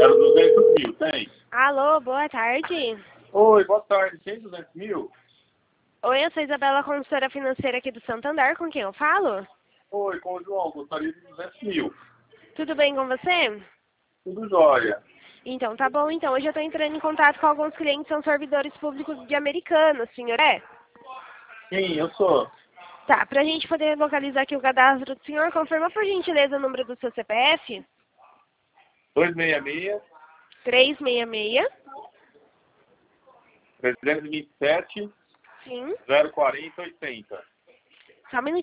200 mil, tem? Alô, boa tarde. Oi, boa tarde. Tem 200 mil? Oi, eu sou Isabela, consultora financeira aqui do Santander, com quem eu falo? Oi, com o João. Gostaria de 200 mil. Tudo bem com você? Tudo jóia. Então, tá bom. Então, hoje eu tô entrando em contato com alguns clientes que são servidores públicos de Americana, senhor é? Sim, eu sou. Tá, pra gente poder localizar aqui o cadastro do senhor, confirma por gentileza o número do seu CPF? 266 366. 327 Sim. 040 80. Só um minutinho.